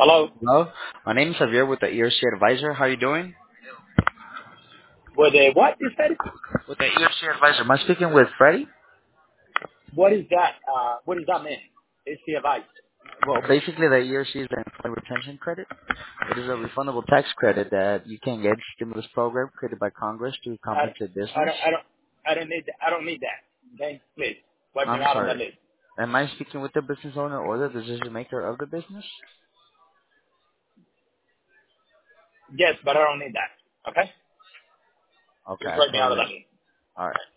Hello? Hello, my name is Javier with the ERC Advisor. How are you doing? With a what you said? With the ERC Advisor. Am I speaking with Freddie? What is that? What does that mean? It's the advice. Well, basically the ERC is an employee retention credit. It is a refundable tax credit that you can get stimulus program created by Congress to I, compensate I business. don't, I don't, I don't need that. I don't need that. Okay? Please. Wipe me I'm out of the sorry. list. Am I speaking with the business owner or the decision maker of the business? Yes, but I don't need that. Okay? Okay, Just I wipe me out of totally. the list. All right.